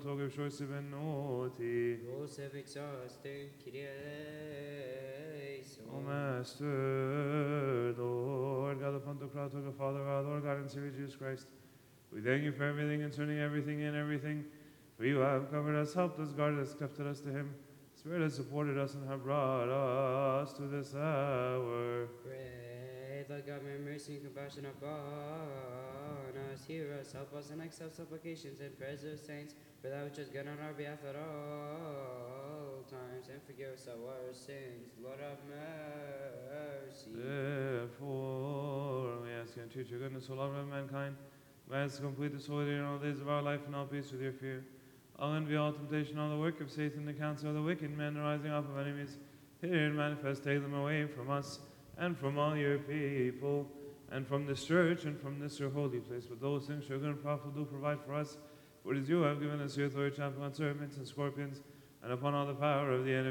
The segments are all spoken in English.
tog shoyse benoti. Joseph exauste, Kyrie eleison. O Master, Lord, God of Pantocrator, the Father, our Lord God and Savior Jesus Christ, we thank you for everything concerning everything and everything. For you have covered us, helped us, guarded us, kept us to him. Spirit has supported us and have brought us to this hour. Pray that God may have mercy and compassion upon us. Hear us, help us, and accept supplications and prayers of saints for that which is good on our behalf at all times, and forgive us our sins. Lord have mercy. Therefore, we ask you, entreat your goodness, O Lord of mankind, grant us to complete this holy day in all days of our life and all peace with your fear. All envy, all temptation, all the work of Satan, the counsel of the wicked men, the rising up of enemies, here and manifest, take them away from us and from all your people, and from this church and from this your holy place. But those things your good and profitable do provide for us, for it is you who have given us the authority to trample on serpents and scorpions, and upon all the power of the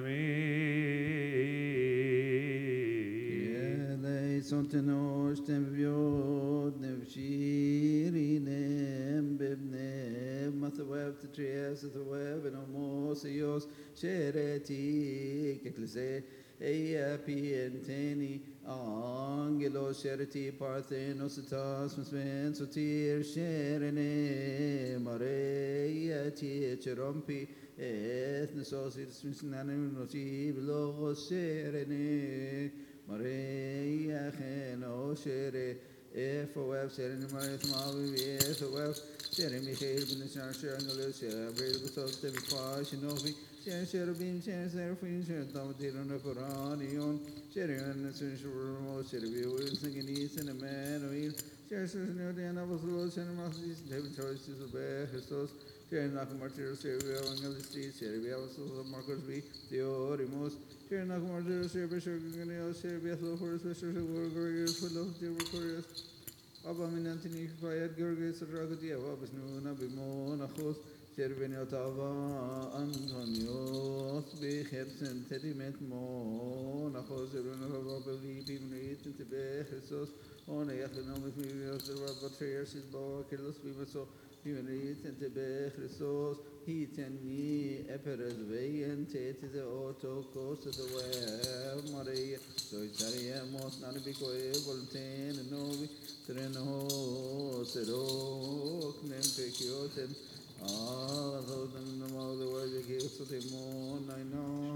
enemy. eleison tenor stemviot nevshirinem bebnev mathawev tetrias athawev and homosios shereti keklese eia pienteni angelos shereti parthenos etas mesven sotir sherene mareia tieterompi ethnesos irsmisnanim noti logos sherene Maria Geno Shere Efoweb Shere Marit Mavi Efoweb Shere Michael Ben Shar Shere Angelus Shere Abril Gusos Tevi Kwash Novi Shere Sherubim Shere Seraphim Shere Tamatir on Koranion Shere Anderson Shure Shere Bewil Singanis and Emmanuel Shere Shere Diana Vaslo Shere Masis David Choices of Christos Shere Nakumartir Shere Evangelisti Shere Biavasos Marcos B Theorimos Shere Nakumartir Shere Bishop Gaganiel Shere Biathlo Horus Shere Gorgorius Full Dear Corius Abba Minantini Fayad Gorgis Ragudia Babasnuna Bimonachos Shere Beniotava Antonios Bechepsen Tediment Monachos Shere Navabali Pimnit and Tebe Jesus Ona Yachanom Filios the Rabatriers is Bawa Kilos Vivaso Pimnit and Tebe Jesus Hiteni Eperes Veyan Tete the Otokos of the Web Maria Soitaria Mos Nanabicoe Voltaine and Novi Treno Serok Nempekioten those in the mouth of the word that gives to the moon I know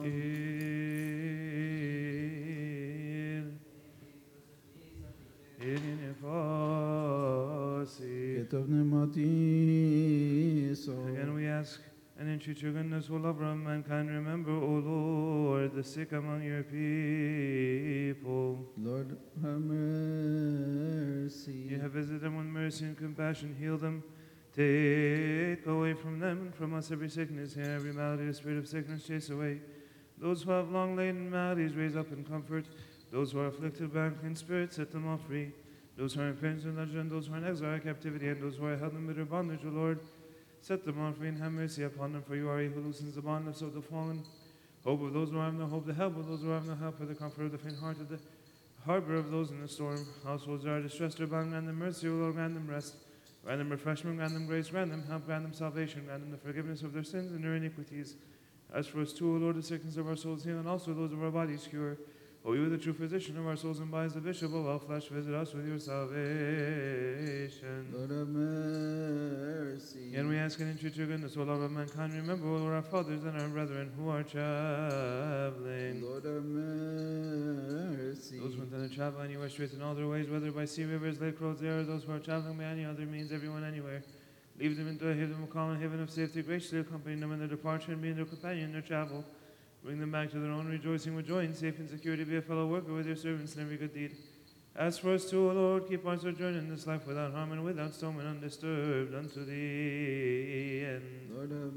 Get of Nemati so Again we ask and entreat your goodness, O lover of mankind, remember, O Lord, the sick among your people. Lord have mercy You have visited them with mercy and compassion, heal them. Take away from them and from us every sickness, and every malady, the spirit of sickness, chase away. Those who have long laden maladies, raise up in comfort. Those who are afflicted by unclean spirits, set them all free. Those who are in prison and dungeon, those who are in exile or captivity, and those who are held in bitter bondage, O Lord, set them all free and have mercy upon them, for you are he who loosens the bondage of the fallen. Hope of those who have no hope, the help of those who have no help, for the comfort of the faint-hearted, the harbor of those in the storm. Households that are distressed or bound, grant them mercy, O Lord, grant them rest. Grant them refreshment, grant them grace, grant them help, grant them salvation, grant them the forgiveness of their sins and their iniquities. As for us too, O Lord, the sickness of our souls heal, and also those of our bodies cure. O you, the true physician of our souls, and by as the bishop of all flesh, visit us with your salvation. Lord have mercy And we ask and entreat your goodness, O Lord of mankind, remember, O Lord, our fathers and our brethren who are traveling. Lord have mercy Those who intend to travel anywhere straight in all their ways, whether by sea, rivers, lake, roads, air, or those who are traveling by any other means, everyone anywhere. Leave them into a haven of calm and haven of safety, graciously accompanying them in their departure and being their companion in their travel. Bring them back to their own rejoicing with joy and safe and security. Be a fellow worker with your servants in every good deed. As for us too, O Lord, keep our sojourn in this life without harm and without storm and undisturbed unto the end. Lord have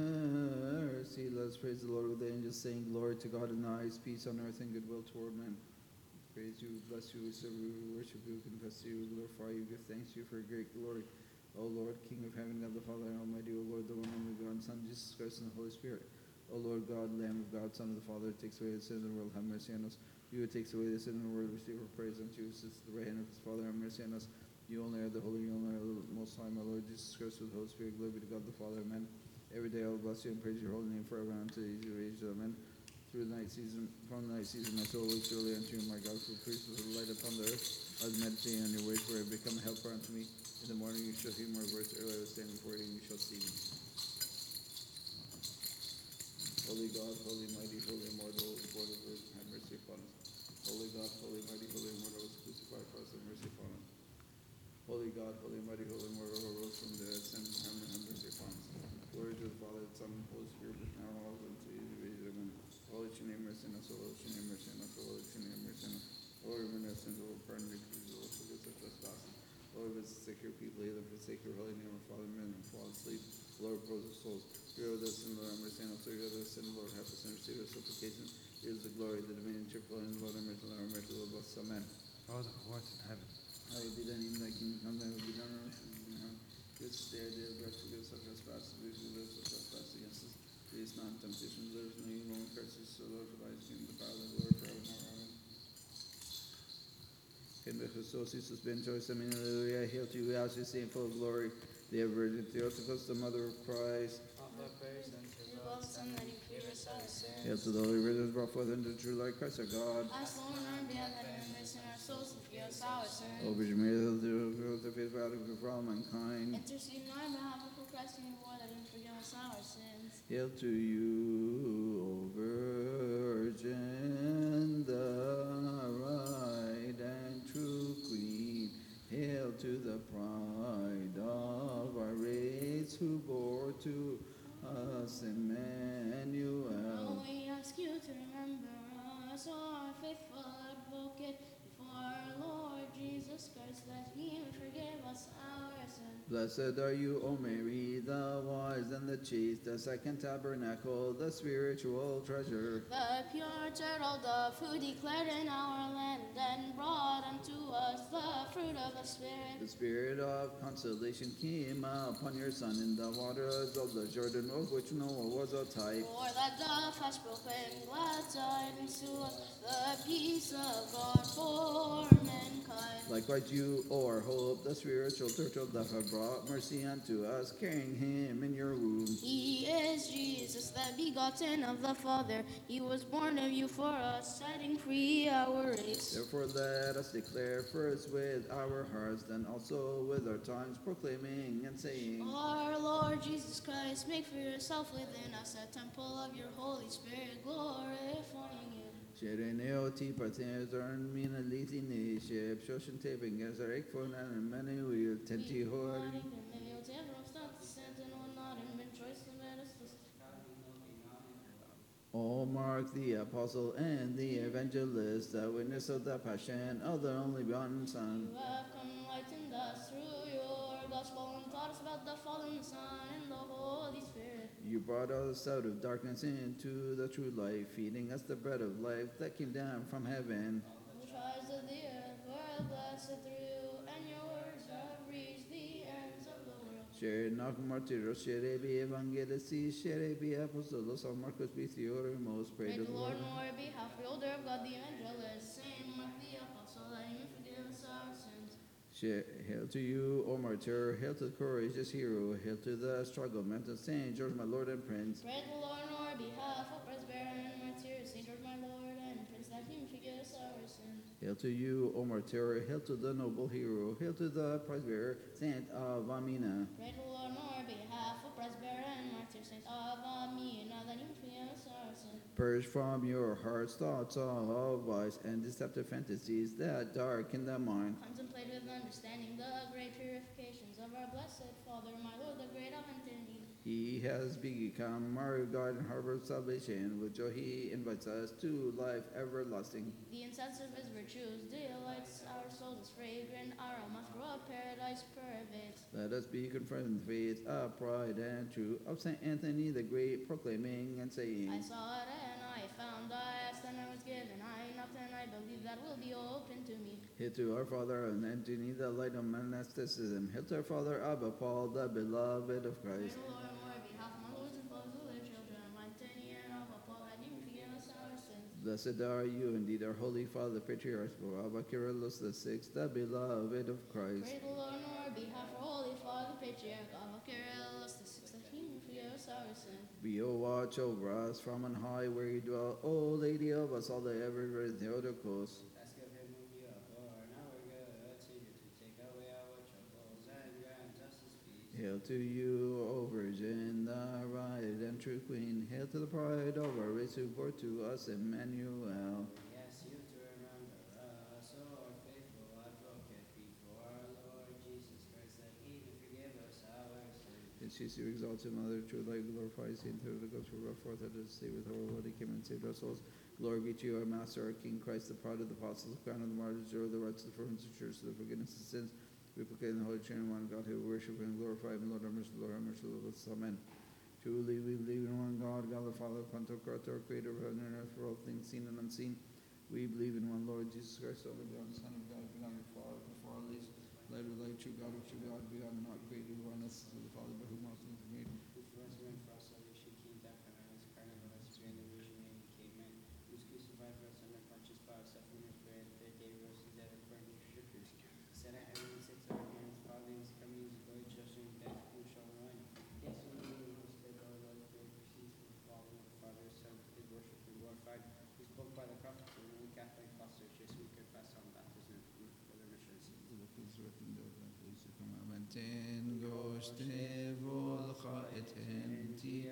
mercy. Let us praise the Lord with the angels, saying, Glory to God in the highest, peace on earth and goodwill toward men. Praise you, bless you, serve you, worship you, confess you, glorify you, give thanks to you for your great glory. O Lord, King of heaven, God the Father Almighty, O Lord, the one only begotten Son, Jesus Christ, and the Holy Spirit. O Lord God, Lamb of God, Son of the Father, who takes away the sin of the world, have mercy on us. You who takes away the sin of the world, receive our praise unto you. Sits at the right hand of his Father, have mercy on us. You only are the Holy, you only are the Most High, my Lord Jesus Christ, with the Holy Spirit. Glory be to God the Father. Amen. Every day I will bless you and praise your holy name forever and unto the age of amen. Through the night season, from the night season, my soul waits early unto you, my God, for priests of the light upon the earth. I was meditating on your ways, where it become a helper unto me. In the morning you shall hear my voice, early I will stand before you, and you shall see me. Holy God, holy, mighty, holy, immortal, Lord of earth, have mercy upon us. Holy God, holy, mighty, holy, immortal, crucified for us, have mercy upon us. Holy God, holy, mighty, holy, immortal, rose from the dead, send from heaven, have mercy upon us. Glory to the Father, the Son, and the Holy Spirit, but now and always unto the age of amen. Holy, your name, mercy on us. Holy, your name, mercy on us. Holy, your name, mercy on us. Lord, remember our sins, Lord, pardon our iniquities, Lord, forgive us our trespasses. Lord, visit sick your people, heal them, forsake your holy name, our Father, men, and fall asleep. Lord, repose our souls. Hear us, and Lord, have mercy on us. Hear us, and Lord, help us and receive our supplications. Hear us the glory, the dominion, cheerful, and Lord, have mercy, Lord, have mercy, Lord, bless us, amen. Father who art in heaven, Hallowed be thy name, thy kingdom come, thy will be done on earth as it is in heaven. Give us this day our daily bread, forgive us our trespasses, we forgive us our trespasses against us. Lead us not into temptation, but deliver us from evil. And Christ Jesus, our Lord, for thy is the kingdom, the power, and the glory forever. Amen. Ken Christos, Jesus, Ben Joyce, Amen, Alleluia. Hail to you, as you say, full of glory, the Virgin Theotokos, the Mother of Christ. Offer prayers unto You God. love the Son that you purify our sins. Hail to the Holy Virgin, brought forth into the true light, Christ our God. Ask the Lord on our behalf that He may mercy on our souls and forgive us our sins. O Virgin Mary, hail to the faithful advocate for all mankind. Intercede on our behalf before Christ and your Lord that He may forgive us our sins. Hail to you, O Virgin, the right and true Queen. Hail to the pride of our race, who bore to us Emmanuel. Oh, we ask you to remember us, our faithful advocate, before our Lord Jesus Christ, that He may forgive us our sins. Blessed are you, O Mary, the wise and the chaste, the second tabernacle, the spiritual treasure. The pure turtle dove who declared in our land and brought unto us the fruit of the Spirit. The spirit of consolation came upon your Son in the waters of the Jordan, of which Noah was a type. For that dove has proclaimed glad tidings to us, the peace of God for mankind. Likewise you, O our hope, the spiritual turtle dove, have brought mercy unto us, carrying him in your womb. He is Jesus, the begotten of the Father. He was born of you for us, setting free our race. Therefore let us declare first with our hearts, then also with our tongues, proclaiming and saying, Our Lord Jesus Christ, make for yourself within us a temple of your Holy Spirit, glorifying you. Shereneo ti partenes arn mina liti nishep, shoshin tebing as our ekfon and many will tenti hor. O Mark the apostle and the evangelist, the witness of the passion of the only begotten Son. You have enlightened us through your gospel and taught us about the Father and the Son and the Holy Spirit. You brought us out of darkness into the true light, feeding us the bread of life that came down from heaven. The tribes of the earth were blessed through you, and your words have reached the ends of the world. Share nach martyros, share be evangelisti, share be apostolos, of Marcos be theoremos, pray Pray to the the Lord Lord. on our behalf, the elder of God, the evangelist, Saint Mark the Apostle, that he may forgive us our sins. Hail to you, O martyr, hail to the courageous hero, hail to the struggle meant of Saint George, my Lord and Prince. Pray the Lord on our behalf, O presbyterian and martyr, Saint George, my Lord and Prince, that he may forgive us our sins. Hail to you, O martyr, hail to the noble hero, hail to the prize bearer, Saint Avamina. Pray the Lord on our behalf, O presbyterian and martyr, Saint Avamina, that he may forgive us our sins. Purge from your hearts thoughts of vice and deceptive fantasies that darken the mind. Contemplate with understanding the great purifications of our blessed Father, my Lord, the great of Anthony. He has become our God and harbor of salvation. With joy he invites us to life everlasting. The incense of his virtues delights our souls as fragrant aroma through a paradise pervades. Let us be confirmed in the faith, upright and true, of Saint Anthony the Great, proclaiming and saying, I sought and I found, I asked and I was given, I knocked and I believe that will be open to me. Hail to our Father and Anthony, the light of monasticism. Hail to our Father Abba Paul, the beloved of Pray Christ. the Lord on our behalf, my lords and fathers of their children, of Anthony and of Paul, that he may forgive us our sins. Blessed are you indeed, our Holy Father, Patriarch Abba Kyrillos VI, the beloved of Christ. Pray the Lord on our behalf, our Holy Father, Patriarch of Kyrillos the Sixth, that he may forgive us our Be O watch over us from on high where you dwell, O Lady of us all the ever Theotokos. Ask of him whom you adore, and our good Savior, to take away our troubles and grant us his peace. Hail to you, O Virgin, the bride and true Queen. Hail to the pride of our race who bore to us Emmanuel. Yes, you to remember us, O our faithful advocate, before our Lord Jesus Christ, that he may forgive us our sins. And she, your exalted Mother, true light, glorifies the entire the gospel brought forth that is stay with her Lord, he came and saved our souls. Glory be to you, our Master, our King, Christ, the pride of the apostles, the crown of the martyrs, joy of the rights of the firmament of the church, to the forgiveness of sins. We proclaim the Holy Trinity, one God, who worship and glorify him. Lord have mercy, Lord have mercy, Lord have mercy. Amen. Truly we believe in one God, God the Father, Pantocrator, creator of heaven and earth, for all things seen and unseen. We believe in one Lord Jesus Christ, only begotten Son of God, begotten before all these. Light of light, true God of true God, begotten, not created, who are necessary to the Father, but whom also is made. Who for us went for our salvation, came down from heaven, incarnate of us, being the Virgin Mary, became man, who was crucified for us under Pontius Pilate, suffering and buried, the third day rose from the dead according to the Scriptures. Set at heaven and sits at our hands, Father, is coming, is going, judging and death, who shall reign? Yes, we believe in the Spirit, our Lord, the Lord proceeds from the Father, and the Father, Son, is worshipped and glorified, who spoke by the prophets, and the Catholic Apostle Church, we confess on baptism for the remission of sins. Goshte volcha et henti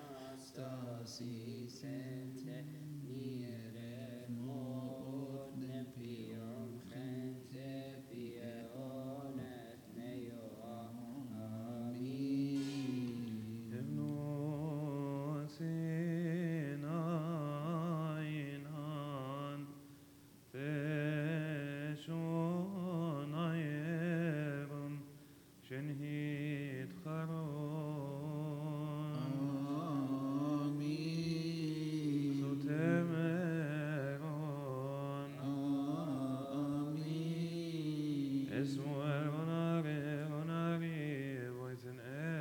stasi sente nire moot nepion gente pieonet neo amin. Hymnosin ainan teshon ayeron shenhit charon Amin. sotemeron Amin. esmuer onari voisin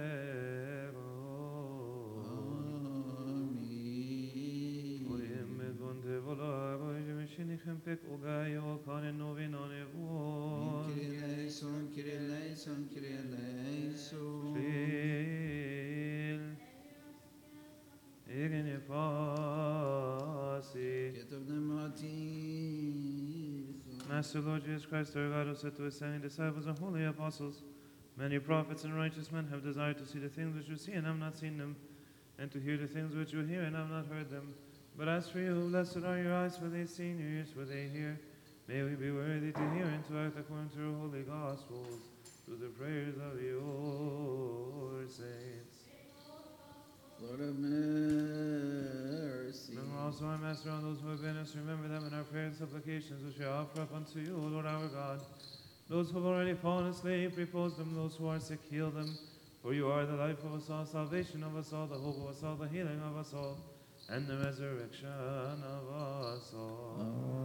eron Amin. Olim med bonte volar voisin shinichem pek ugayo kanen novin onevon Kyrie eleison, Kyrie eleison, Kyrie eleison. Fil Egen pasi Get of them hearties. Master Lord Jesus Christ, our God, who said to his 70 disciples and holy apostles, many prophets and righteous men have desired to see the things which you see and have not seen them, and to hear the things which you hear and have not heard them. But as for you, blessed are your eyes for they see and your ears for they hear. May we be worthy to hear and to act according to your holy gospels, through the prayers of your saints. Lord of mercy. Remember also our Master and those who have been us. Remember them in our prayers and supplications which we offer up unto you, O Lord our God. Those who have already fallen asleep, repose them. Those who are sick, heal them. For you are the life of us all, salvation of us all, the hope of us all, the healing of us all, and the resurrection of us all.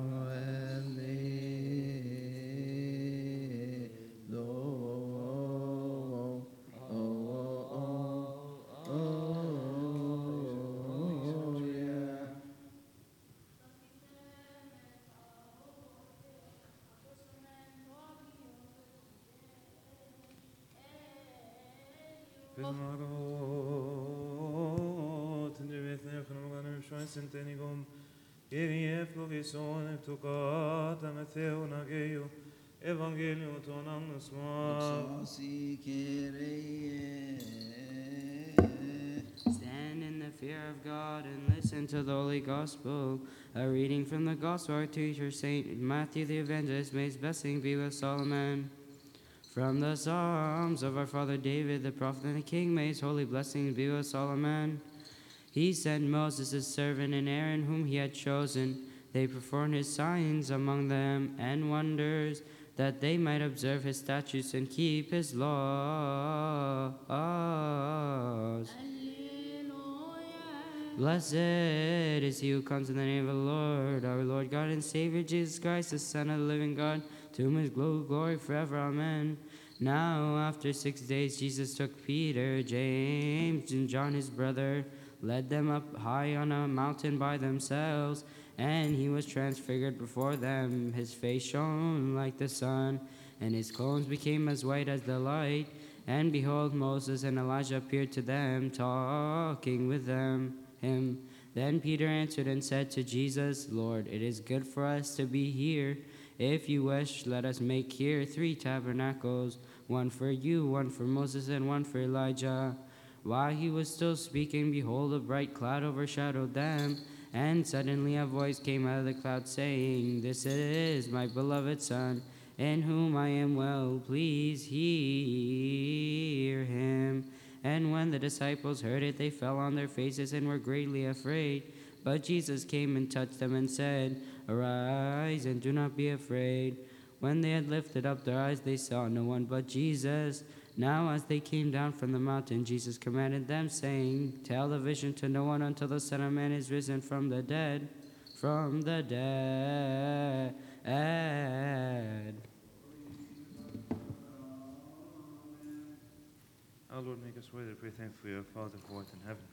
Pismarot, in the Bethlehem, Phenomenon, Schweiz, and Tenigum, Kyrie Flogison, Tukat, Amatheo, Nageo, Evangelio, Tonanus, Stand in the fear of God and listen to the Holy Gospel. A reading from the Gospel of our teacher, Saint Matthew the Evangelist. May his blessing be with Solomon. From the Psalms of our father David, the prophet and the king, may his holy blessings be with Solomon. He sent Moses his servant and Aaron, whom he had chosen. They performed his signs among them and wonders, that they might observe his statutes and keep his laws. Blessed is he who comes in the name of the Lord, our Lord God and Savior Jesus Christ, the Son of the living God, to whom is glory forever. Amen. Now, after 6 days, Jesus took Peter, James, and John his brother, led them up high on a mountain by themselves, and he was transfigured before them. His face shone like the sun, and his clothes became as white as the light. And behold, Moses and Elijah appeared to them, talking with him. Then Peter answered and said to Jesus, Lord, it is good for us to be here. If you wish, let us make here 3 tabernacles, one for you, one for Moses, and one for Elijah. While he was still speaking, behold, a bright cloud overshadowed them. And suddenly a voice came out of the cloud saying, This is my beloved Son, in whom I am well pleased. Hear him. And when the disciples heard it, they fell on their faces and were greatly afraid. But Jesus came and touched them and said, Arise and do not be afraid. When they had lifted up their eyes, they saw no one but Jesus. Now as they came down from the mountain, Jesus commanded them, saying, Tell the vision to no one until the Son of Man is risen from the dead. From the dead. Our Lord, make us worthy to pray thankfully, our Father who art in heaven.